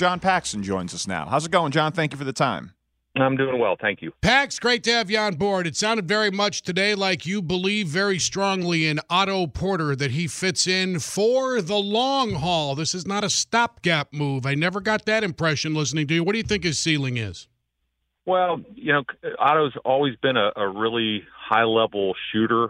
John Paxson joins us now. How's it going, John? Thank you for the time. I'm doing well, thank you. Pax, great to have you on board. It sounded very much today like you believe very strongly in Otto Porter, that he fits in for the long haul. This is not a stopgap move. I never got that impression listening to you. What do you think his ceiling is? Well, Otto's always been a really high-level shooter.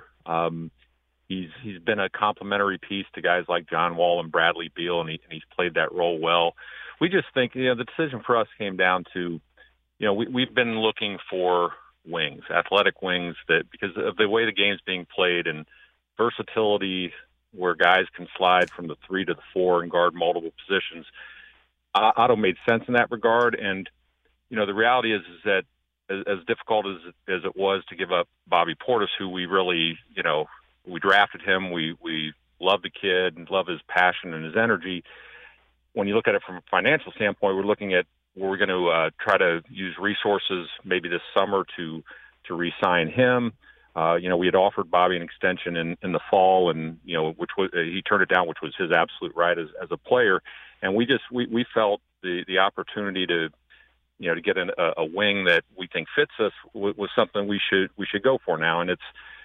He's been a complementary piece to guys like John Wall and Bradley Beal, and he's played that role well. We just think, the decision for us came down to, we've been looking for wings, athletic wings, that because of the way the game's being played and versatility where guys can slide from the 3 to the 4 and guard multiple positions. Otto made sense in that regard. And, the reality is that as difficult as it was to give up Bobby Portis, who we really, we drafted him. We love the kid and love his passion and his energy. When you look at it from a financial standpoint, we're looking at we're going to try to use resources maybe this summer to re-sign him. We had offered Bobby an extension in the fall, and which was he turned it down, which was his absolute right as a player. And we felt the opportunity to get a wing that we think fits us was something we should go for now. And it's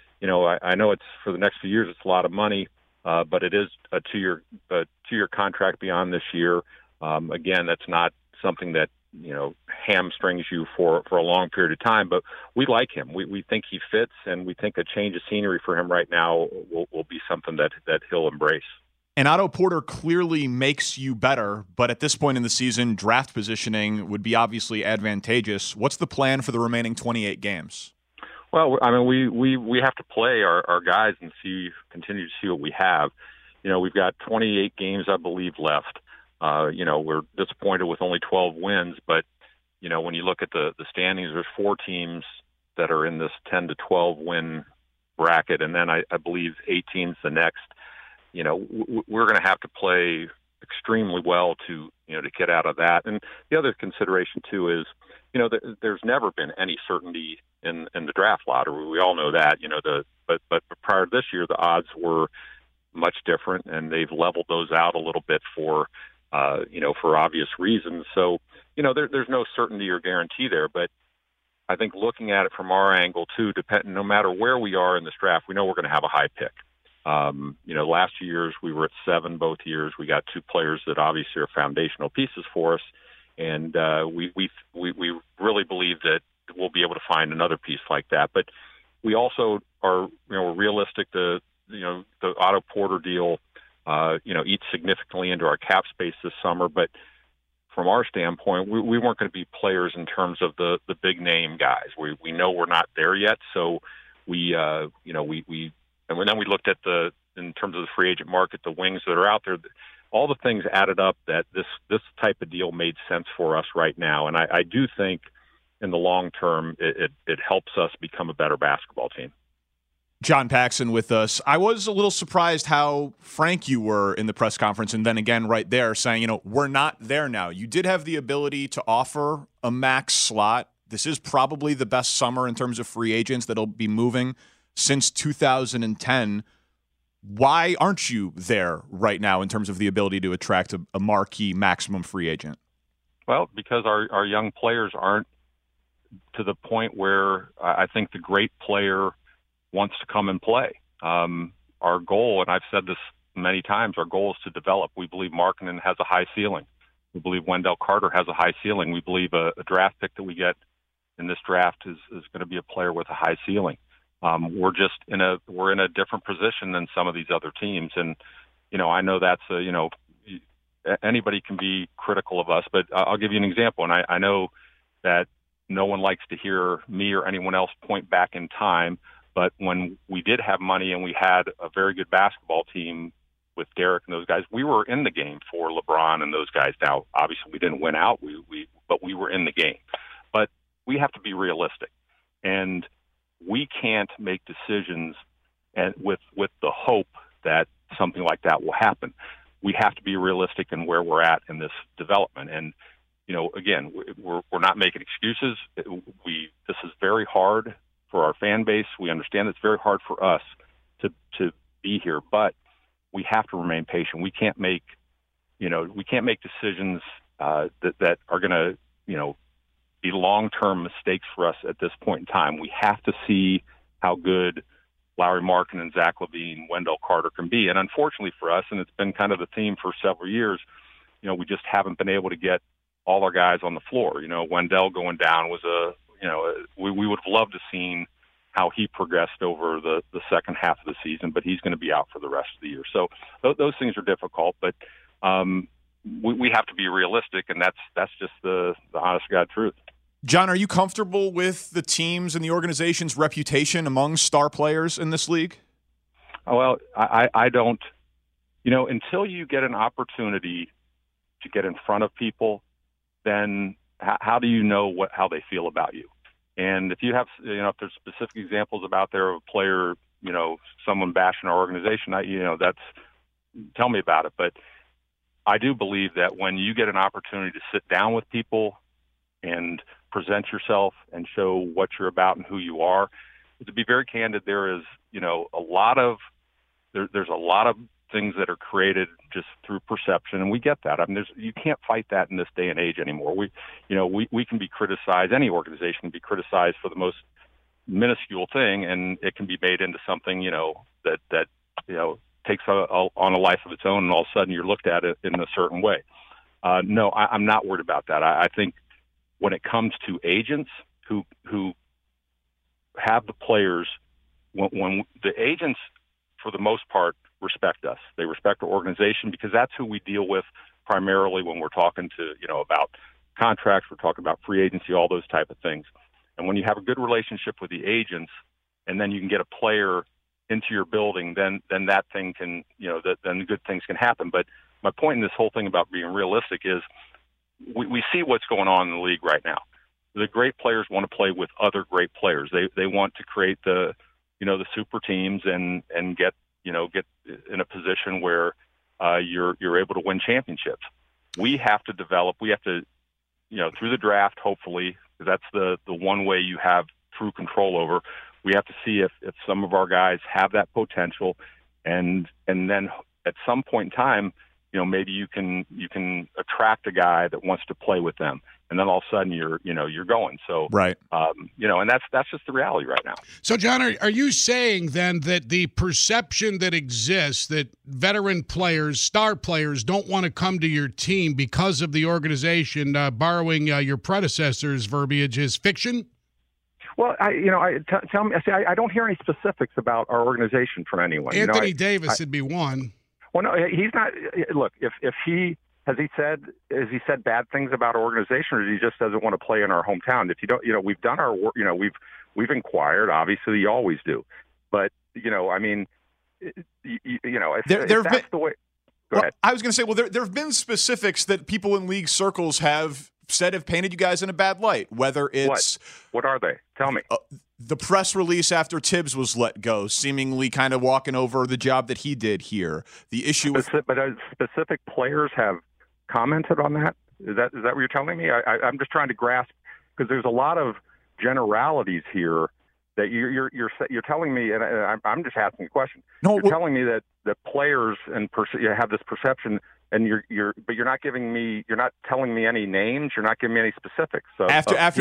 I know it's for the next few years. It's a lot of money, but it is a two-year contract beyond this year. Again, that's not something that hamstrings you for a long period of time, but we like him. We think he fits, and we think a change of scenery for him right now will be something that he'll embrace. And Otto Porter clearly makes you better, but at this point in the season, draft positioning would be obviously advantageous. What's the plan for the remaining 28 games? Well, I mean, we have to play our guys and continue to see what we have. We've got 28 games, I believe, left. We're disappointed with only 12 wins, but when you look at the standings, there's 4 teams that are in this 10 to 12 win bracket, and then I believe 8 teams the next. We're going to have to play extremely well to get out of that. And the other consideration too is, there's never been any certainty in the draft lottery. We all know that, but prior to this year, the odds were much different, and they've leveled those out a little bit for obvious reasons. So, there's no certainty or guarantee there, but I think looking at it from our angle too, no matter where we are in this draft, we know we're going to have a high pick. Last years we were at 7 both years. We got 2 players that obviously are foundational pieces for us, and we really believe that we'll be able to find another piece like that. But we also are realistic. The Otto Porter deal eats significantly into our cap space this summer, but from our standpoint, we weren't going to be players in terms of the big name guys. We know we're not there yet, so and then we looked at in terms of the free agent market, the wings that are out there. All the things added up that this type of deal made sense for us right now. And I do think in the long term, it helps us become a better basketball team. John Paxson with us. I was a little surprised how frank you were in the press conference, and then again right there saying, we're not there now. You did have the ability to offer a max slot. This is probably the best summer in terms of free agents that'll be moving since 2010. Why aren't you there right now in terms of the ability to attract a marquee maximum free agent? Well, because our young players aren't to the point where I think the great player wants to come and play. Our goal, and I've said this many times, our goal is to develop. We believe Markkanen has a high ceiling. We believe Wendell Carter has a high ceiling. We believe a draft pick that we get in this draft is going to be a player with a high ceiling. We're in a different position than some of these other teams. And, I know that's anybody can be critical of us, but I'll give you an example. And I know that no one likes to hear me or anyone else point back in time, but when we did have money and we had a very good basketball team with Derek and those guys, we were in the game for LeBron and those guys. Now, obviously we didn't win out, but we were in the game. But we have to be realistic. And we can't make decisions with the hope that something like that will happen. We have to be realistic in where we're at in this development. And, again, we're not making excuses. This is very hard for our fan base. We understand it's very hard for us to be here, but we have to remain patient. We can't make decisions that are going to, be long-term mistakes for us at this point in time. We have to see how good Lauri Markkanen and Zach LaVine, Wendell Carter can be. And unfortunately for us, and it's been kind of the theme for several years, we just haven't been able to get all our guys on the floor. Wendell going down was we would have loved to seen how he progressed over the second half of the season, but he's going to be out for the rest of the year. So those things are difficult, but we have to be realistic, and that's just the honest to God truth. John, are you comfortable with the team's and the organization's reputation among star players in this league? Well, I don't. Until you get an opportunity to get in front of people, then how do you know how they feel about you? And if you have, if there's specific examples about there of a player, someone bashing our organization, tell me about it. But I do believe that when you get an opportunity to sit down with people and present yourself and show what you're about and who you are, to be very candid, there is, there's a lot of things that are created just through perception, and we get that. I mean, you can't fight that in this day and age anymore. We can be criticized. Any organization can be criticized for the most minuscule thing, and it can be made into something, that takes on a life of its own, and all of a sudden you're looked at it in a certain way. No, I'm not worried about that. I think when it comes to agents who have the players, when the agents, for the most part, respect us. They respect our organization because that's who we deal with primarily when we're talking to, about contracts, we're talking about free agency, all those type of things. And when you have a good relationship with the agents, and then you can get a player into your building, then that thing can, then good things can happen. But my point in this whole thing about being realistic is we see what's going on in the league right now. The great players want to play with other great players. They want to create the super teams and get in a position where you're able to win championships. We have to develop. We have to, through the draft, hopefully, because that's the one way you have true control over. We have to see if some of our guys have that potential, and then at some point in time, maybe you can attract a guy that wants to play with them, and then all of a sudden you're going. So right, and that's just the reality right now. So John, are you saying then that the perception that exists that veteran players, star players, don't want to come to your team because of the organization, borrowing your predecessor's verbiage, is fiction? Well, tell me. I don't hear any specifics about our organization from anyone. Anthony Davis would be one. Well, no, he's not. Look, if he has he said bad things about our organization, or he just doesn't want to play in our hometown? If you don't, we've done our work. We've inquired. Obviously, you always do. But I mean, if that's the way. Go ahead. I was going to say, well, there have been specifics that people in league circles have said have painted you guys in a bad light. Whether it's what are they? Tell me. The press release after Tibbs was let go, seemingly kind of walking over the job that he did here. The issue with specific players have commented on that. Is that what you're telling me? I'm just trying to grasp, because there's a lot of generalities here that you're telling me, and I'm just asking a question. No, you're telling me that players have this perception. And you're not telling me any names. You're not giving me any specifics. So after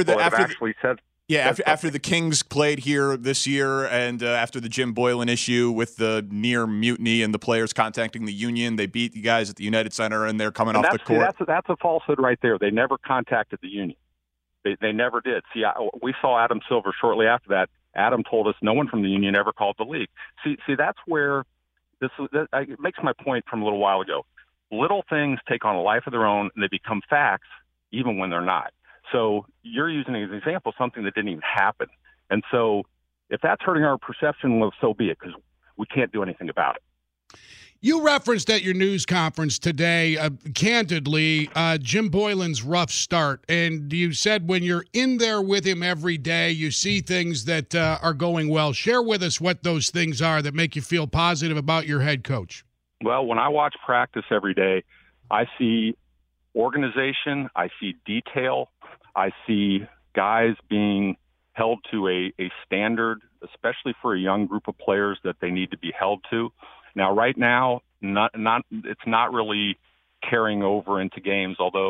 the Kings played here this year, and after the Jim Boylan issue with the near mutiny and the players contacting the union, they beat you guys at the United Center, and they're coming off the court. That's a falsehood right there. They never contacted the union. They never did. See, we saw Adam Silver shortly after that. Adam told us no one from the union ever called the league. See, that's where it makes my point from a little while ago. Little things take on a life of their own, and they become facts even when they're not. So you're using as an example something that didn't even happen. And so if that's hurting our perception, well, so be it, because we can't do anything about it. You referenced at your news conference today, candidly, Jim Boylan's rough start. And you said when you're in there with him every day, you see things that are going well. Share with us what those things are that make you feel positive about your head coach. Well, when I watch practice every day, I see organization, I see detail, I see guys being held to a standard, especially for a young group of players that they need to be held to. Now, right now, it's not really carrying over into games, although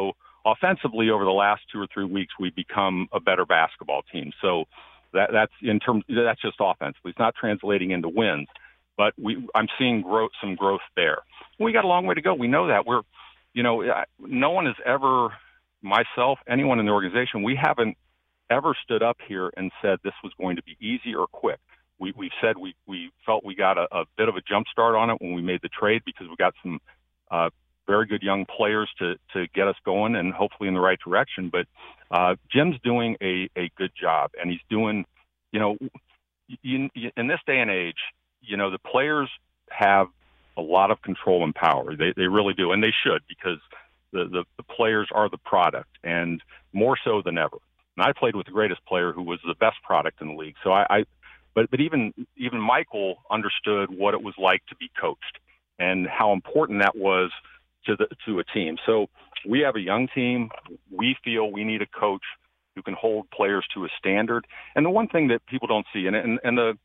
offensively over the last 2 or 3 weeks, we've become a better basketball team. So that's just offensively. It's not translating into wins, but I'm seeing some growth there. We got a long way to go. We know that. No one has ever, myself, anyone in the organization, we haven't ever stood up here and said this was going to be easy or quick. We've said we felt we got a bit of a jump start on it when we made the trade because we got some very good young players to get us going and hopefully in the right direction. But Jim's doing a good job, and he's doing, in this day and age, the players have a lot of control and power. They really do, and they should, because the players are the product, and more so than ever. And I played with the greatest player who was the best product in the league. So but even Michael understood what it was like to be coached and how important that was to a team. So we have a young team. We feel we need a coach who can hold players to a standard. And the one thing that people don't see, and the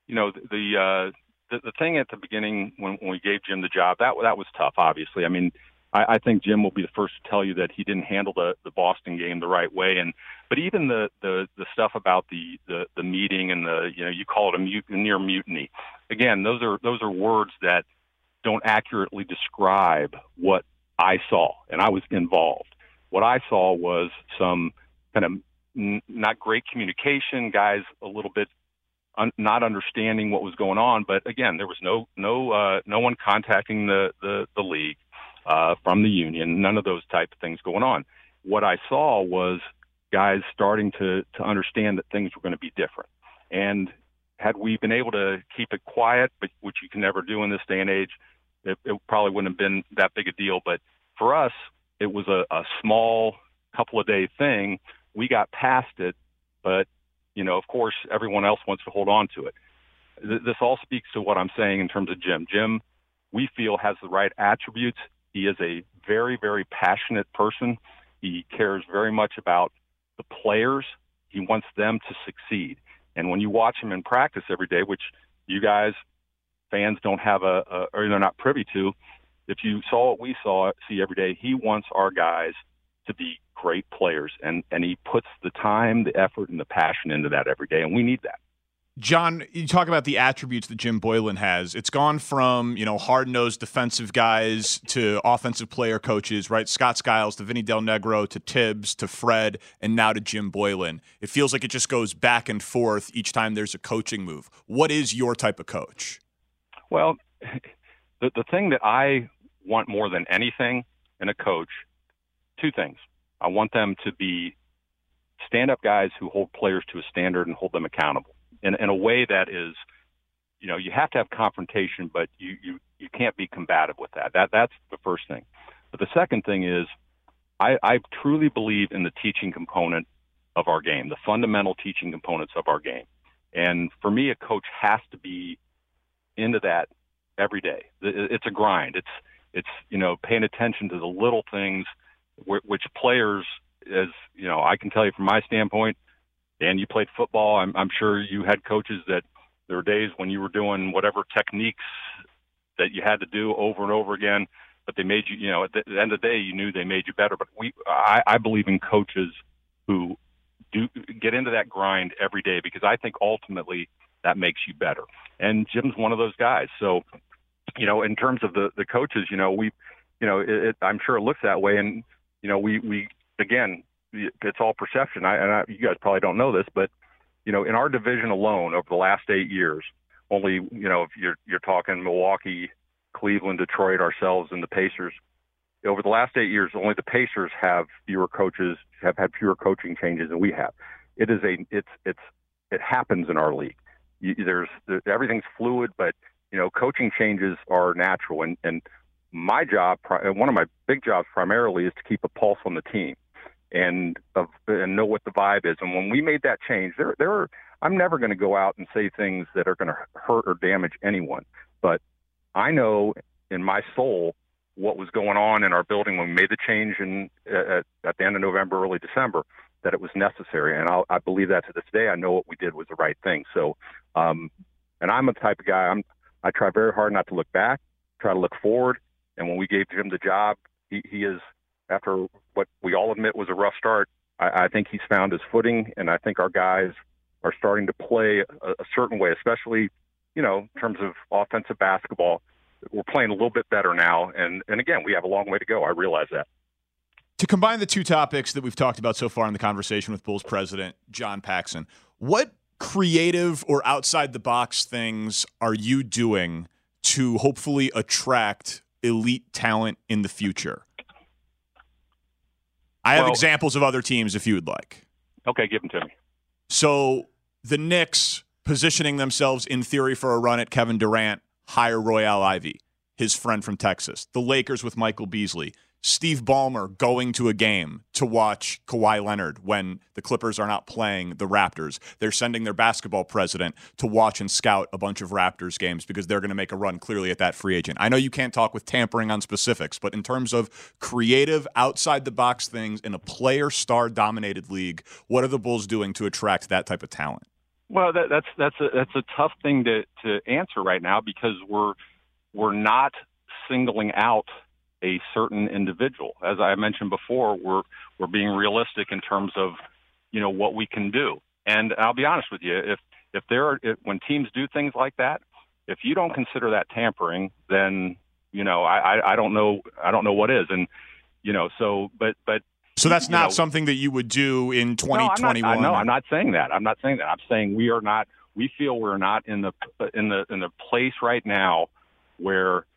thing at the beginning when we gave Jim the job, that was tough. Obviously, I mean, I think Jim will be the first to tell you that he didn't handle the Boston game the right way. But even the stuff about the meeting and you call it a near mutiny. Again, those are words that don't accurately describe what I saw, and I was involved. What I saw was some kind of not great communication, guys a little bit not understanding what was going on. But again, there was no one contacting the league from the union, none of those type of things going on. What I saw was guys starting to understand that things were going to be different. And had we been able to keep it quiet, but which you can never do in this day and age, it probably wouldn't have been that big a deal. But for us, it was a small couple of day thing. We got past it, but of course, everyone else wants to hold on to it. This all speaks to what I'm saying in terms of Jim. Jim, we feel, has the right attributes. He is a very, very passionate person. He cares very much about the players. He wants them to succeed. And when you watch him in practice every day, which you guys, fans, don't have or they're not privy to, if you saw what we see every day, he wants our guys to be great players. And he puts the time, the effort, and the passion into that every day, and we need that. John, you talk about the attributes that Jim Boylen has. It's gone from, hard-nosed defensive guys to offensive player coaches, right? Scott Skiles to Vinny Del Negro to Tibbs to Fred and now to Jim Boylen. It feels like it just goes back and forth each time there's a coaching move. What is your type of coach? Well, the thing that I want more than anything in a coach, two things. I want them to be stand-up guys who hold players to a standard and hold them accountable. In a way that is, you have to have confrontation, but you can't be combative with that. That's the first thing. But the second thing is, I truly believe in the teaching component of our game, the fundamental teaching components of our game. And for me, a coach has to be into that every day. It's a grind. It's paying attention to the little things, which players, as I can tell you from my standpoint. Dan, you played football. I'm sure you had coaches that there were days when you were doing whatever techniques that you had to do over and over again, but they made you, at the end of the day, you knew they made you better. But I believe in coaches who do get into that grind every day, because I think ultimately that makes you better. And Jim's one of those guys. So, in terms of the coaches, I'm sure it looks that way. And, we again, it's all perception. You guys probably don't know this, but in our division alone over the last 8 years, only if you're talking Milwaukee, Cleveland, Detroit, ourselves, and the Pacers, over the last 8 years, only the Pacers have had fewer coaching changes than we have. It happens in our league. Everything's fluid, but coaching changes are natural. And my job, one of my big jobs primarily, is to keep a pulse on the team. And know what the vibe is. And when we made that change, I'm never going to go out and say things that are going to hurt or damage anyone. But I know in my soul what was going on in our building when we made the change at the end of November, early December, that it was necessary. And I believe that to this day. I know what we did was the right thing. So, and I'm the type of guy, I try very hard not to look back, try to look forward. And when we gave Jim the job, he is after what we all admit was a rough start, I think he's found his footing, and I think our guys are starting to play a certain way, especially, in terms of offensive basketball. We're playing a little bit better now, and again, we have a long way to go. I realize that. To combine the two topics that we've talked about so far in the conversation with Bulls president John Paxson, what creative or outside-the-box things are you doing to hopefully attract elite talent in the future? I have examples of other teams if you would like. Okay, give them to me. So the Knicks positioning themselves in theory for a run at Kevin Durant, hire Royale Ivey, his friend from Texas. The Lakers with Michael Beasley. Steve Ballmer going to a game to watch Kawhi Leonard when the Clippers are not playing the Raptors. They're sending their basketball president to watch and scout a bunch of Raptors games because they're going to make a run clearly at that free agent. I know you can't talk with tampering on specifics, but in terms of creative, outside-the-box things in a player-star-dominated league, what are the Bulls doing to attract that type of talent? Well, that's a tough thing to answer right now because we're not singling out a certain individual. As I mentioned before, we're being realistic in terms of what we can do. And I'll be honest with you, if when teams do things like that, if you don't consider that tampering, then I don't know what is. And so that's not something that you would do in 2021. No, I'm not saying that. I'm saying we feel we're not in the place right now where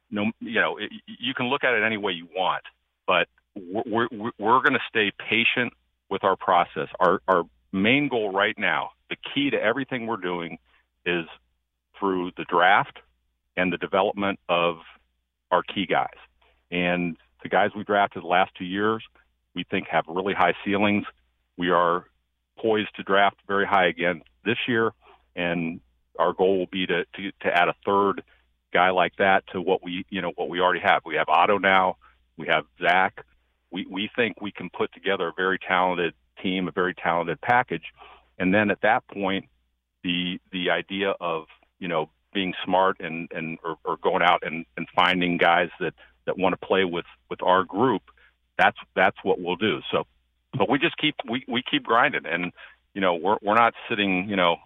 you can look at it any way you want, but we're going to stay patient with our process. Our main goal right now, the key to everything we're doing, is through the draft and the development of our key guys. And the guys we drafted the last 2 years, we think have really high ceilings. We are poised to draft very high again this year, and our goal will be to add a third guy like that to what we already have. We have Otto now. We have Zach. We think we can put together a very talented team, a very talented package. And then at that point, the idea of, being smart or going out and finding guys that want to play with our group, that's what we'll do. So, but we just keep grinding, and, we're not sitting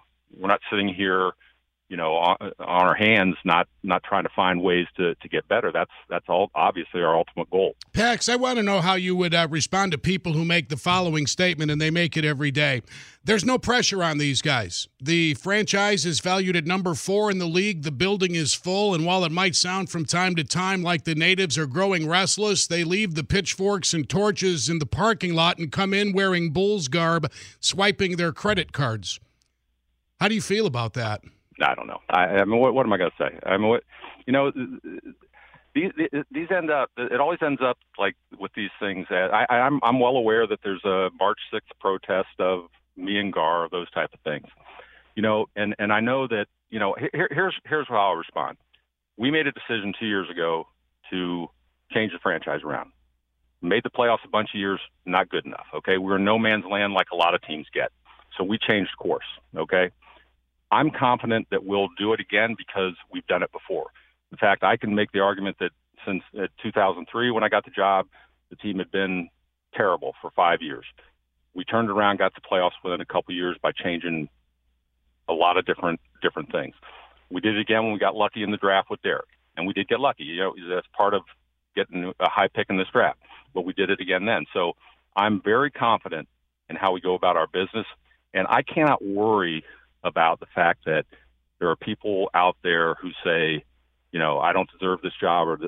here, on our hands, not trying to find ways to get better. That's all obviously our ultimate goal. Pax, I want to know how you would respond to people who make the following statement, and they make it every day. There's no pressure on these guys. The franchise is valued at number 4 in the league. The building is full, and while it might sound from time to time like the natives are growing restless, they leave the pitchforks and torches in the parking lot and come in wearing Bulls garb, swiping their credit cards. How do you feel about that? I don't know. I mean, what am I going to say? I mean, these end up. It always ends up like with these things. I'm well aware that there's a March 6th protest of me and Gar, those type of things. And I know that. Here's how I'll respond. We made a decision 2 years ago to change the franchise around. Made the playoffs a bunch of years, not good enough. Okay, we're in no man's land like a lot of teams get. So we changed course. Okay. I'm confident that we'll do it again because we've done it before. In fact, I can make the argument that since 2003, when I got the job, the team had been terrible for 5 years. We turned around, got the playoffs within a couple of years by changing a lot of different things. We did it again when we got lucky in the draft with Derek, and we did get lucky. That's part of getting a high pick in this draft, but we did it again then. So I'm very confident in how we go about our business, and I cannot worry about the fact that there are people out there who say, I don't deserve this job, or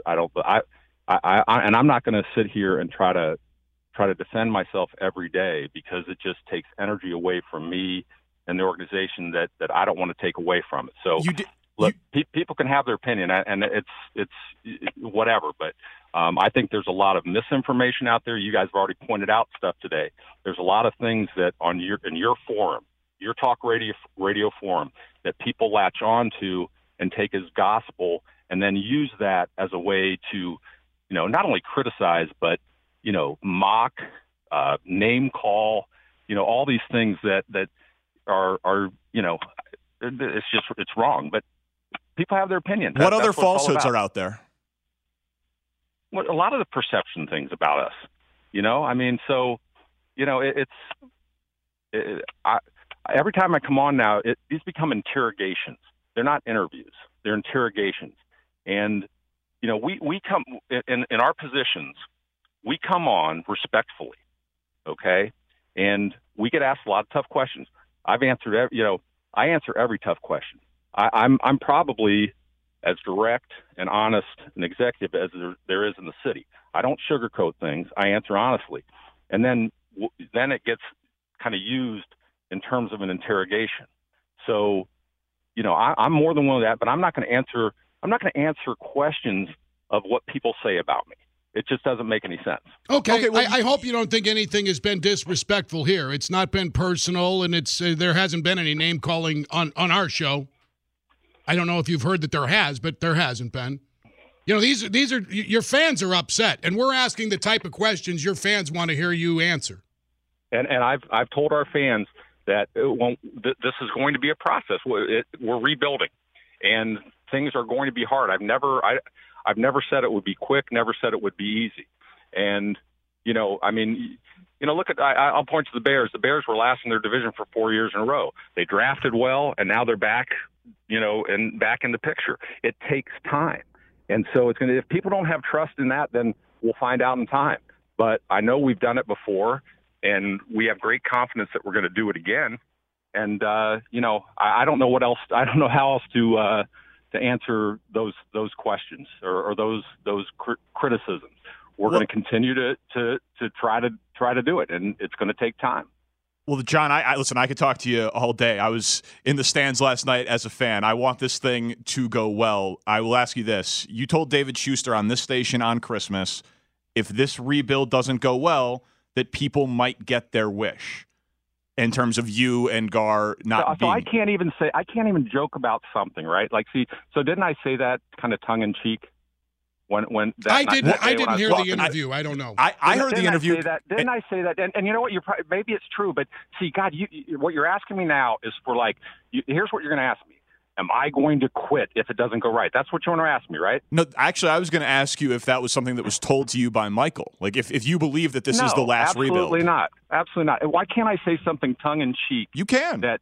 and I'm not going to sit here and try to defend myself every day because it just takes energy away from me and the organization that I don't want to take away from it. So people can have their opinion, and it's whatever, but I think there's a lot of misinformation out there. You guys have already pointed out stuff today. There's a lot of things that in your forum, your talk radio forum, that people latch on to and take as gospel, and then use that as a way to, not only criticize, but, mock, name call, all these things that are it's wrong. But people have their opinion. What other falsehoods are out there? a lot of the perception things about us. I mean, so every time I come on now, these become interrogations. They're not interviews; they're interrogations. And we come in our positions. We come on respectfully, okay, and we get asked a lot of tough questions. I've answered I answer every tough question. I'm probably as direct and honest an executive as there is in the city. I don't sugarcoat things. I answer honestly, and then it gets kind of used in terms of an interrogation. So, I'm more than willing to that, but I'm not going to answer. I'm not going to answer questions of what people say about me. It just doesn't make any sense. Okay, well, I hope you don't think anything has been disrespectful here. It's not been personal, and it's there hasn't been any name calling on our show. I don't know if you've heard that there has, but there hasn't been. These are your fans are upset, and we're asking the type of questions your fans want to hear you answer. And I've told our fans that this is going to be a process. We're rebuilding, and things are going to be hard. I've never said it would be quick. Never said it would be easy. And look at I'll point to the Bears. The Bears were last in their division for 4 years in a row. They drafted well, and now they're back. And back in the picture. It takes time. And so if people don't have trust in that, then we'll find out in time. But I know we've done it before, and we have great confidence that we're going to do it again. And, I don't know what else. I don't know how else to answer those questions or those criticisms. We're going to continue to try to do it, and it's going to take time. Well, John, listen, I could talk to you all day. I was in the stands last night as a fan. I want this thing to go well. I will ask you this. You told David Schuster on this station on Christmas, if this rebuild doesn't go well, that people might get their wish in terms of you and Gar not being. So I can't even joke about something, right? So didn't I say that kind of tongue in cheek? When I didn't hear the interview. I don't know. I heard the interview. Didn't I say that? And you know what? Maybe it's true, but see, God, what you're asking me now is for here's what you're going to ask me. Am I going to quit if it doesn't go right? That's what you want to ask me, right? No, actually, I was going to ask you if that was something that was told to you by Michael. If you believe that this is the last rebuild. Absolutely not. Absolutely not. Why can't I say something tongue in cheek? You can. But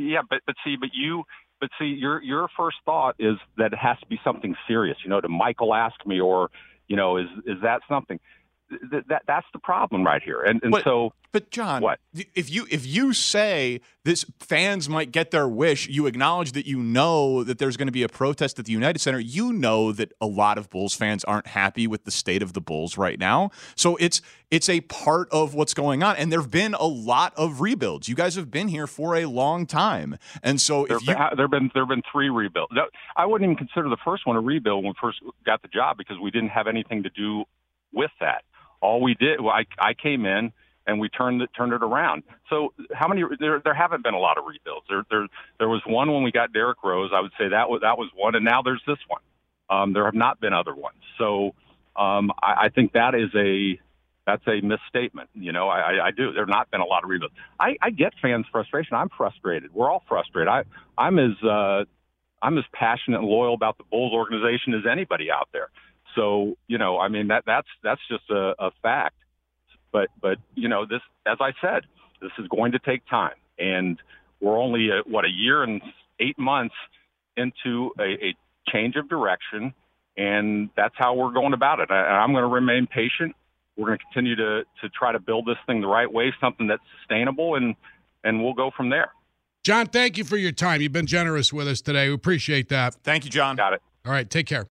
your first thought is that it has to be something serious. To Michael ask me, or is that something? That's the problem right here. But John, what? If you say this, fans might get their wish. You acknowledge that that there's going to be a protest at the United Center. You know that a lot of Bulls fans aren't happy with the state of the Bulls right now. So it's a part of what's going on. And there've been a lot of rebuilds. You guys have been here for a long time, and so there've been 3 rebuilds. No, I wouldn't even consider the first one a rebuild when we first got the job because we didn't have anything to do with that. All we did, I came in and we turned it around. So how many? There haven't been a lot of rebuilds. There was one when we got Derrick Rose. I would say that was one, and now there's this one. There have not been other ones. So I think that's a misstatement. I do. There have not been a lot of rebuilds. I get fans' frustration. I'm frustrated. We're all frustrated. I'm as passionate and loyal about the Bulls organization as anybody out there. So, that's just a fact. But this, as I said, this is going to take time. And we're only, a year and 8 months into a change of direction. And that's how we're going about it. I'm going to remain patient. We're going to continue to try to build this thing the right way, something that's sustainable, and we'll go from there. John, thank you for your time. You've been generous with us today. We appreciate that. Thank you, John. Got it. All right, take care.